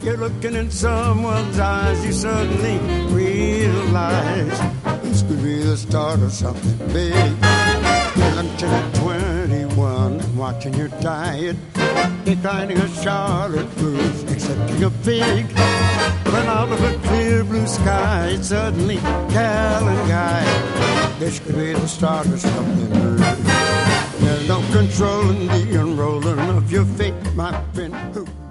You're looking in someone's eyes, you suddenly realize this could be the start of something big. You're lunching at 21 and watching your diet, declining a Charlotte Russe, accepting a fig. When out of a clear blue sky, it's suddenly Cal and Guy. This could be the start of something big. There's no controlling the unrolling of your fate, my friend.